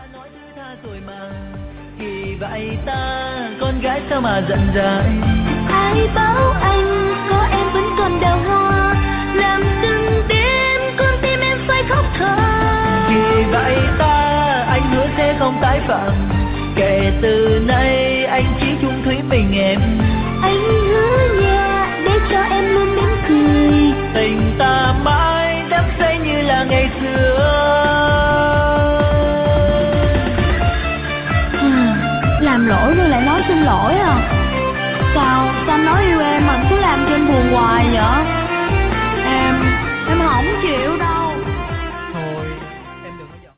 nói thứ tha rồi mà kỳ vậy ta, con gái sao mà giận dại. Ai bảo anh có em vẫn còn đào hoa, làm từng đêm con tim em phải khóc thơ. Kỳ vậy ta, anh hứa sẽ không tái phạm, kể từ nay anh chỉ chung thủy mình em. Anh hứa nha để cho em luôn mỉm cười, Tình ta mãi đắm say như là ngày xưa. Làm lỗi rồi lại nói xin lỗi à? Sao anh nói yêu em mà cứ làm cho em buồn hoài vậy? Em không chịu đâu.